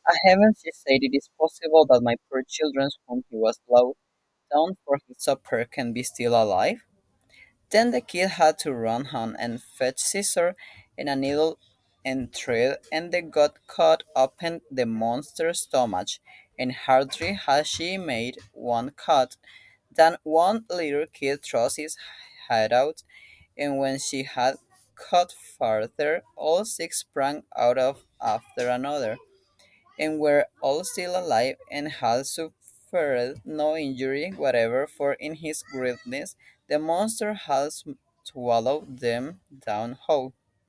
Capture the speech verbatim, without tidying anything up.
A heaven, she said, it is possible that my poor children, whom he was low down for his supper, can be still alive. Then the kid had to run home and fetch scissors and a needle and thread, and they got cut open the monster's stomach, and hardly had she made one cut than one little kid thrust his head out, and when she had cut farther, all six sprang out of after another, and were all still alive and had suffered no injury whatever, for in his greediness the monster had swallowed them down whole.